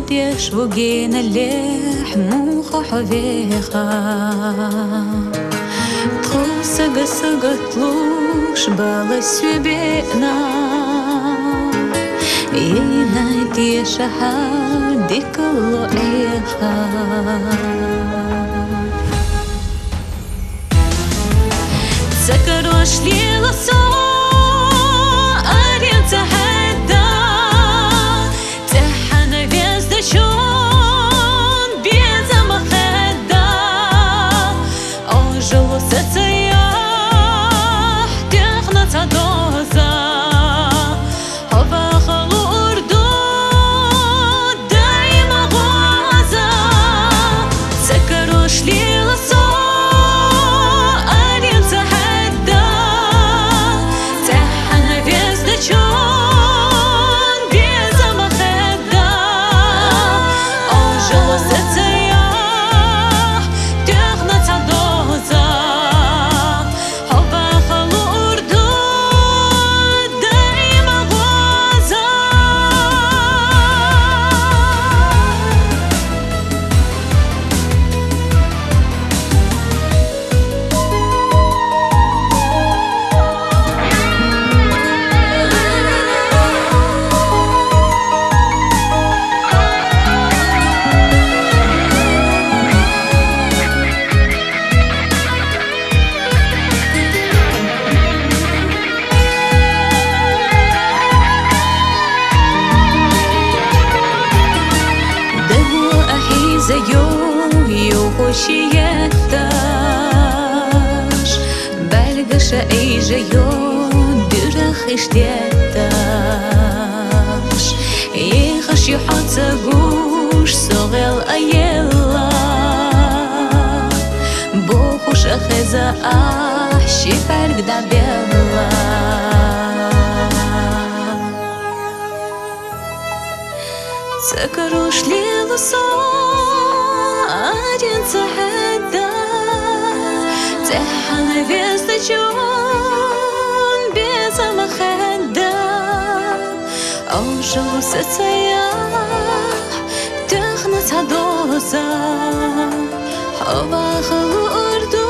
وديش وجينا اللحم وخحويخا تخوصق سقطلوش بالس بينا ينادي شحادك اللقيخا تذكروش ليلة أريد تحدى تحنا بيزد شون بيزا مخدى أوجو ستسيح تخنا تدوزا هوا خلو أردود دايما غوزا تذكروش ليلة يتاش بلغش ايجا يون درخش ديتاش يخش يحط غوش صغير ايلا بوخش اخذا احشي فرق دابيلا تذكروش ليلة أريد تحدى تحنا بيزد جون بيزا مخدى أوجو ستسيح تخنا تدوزا هوا خلو أردو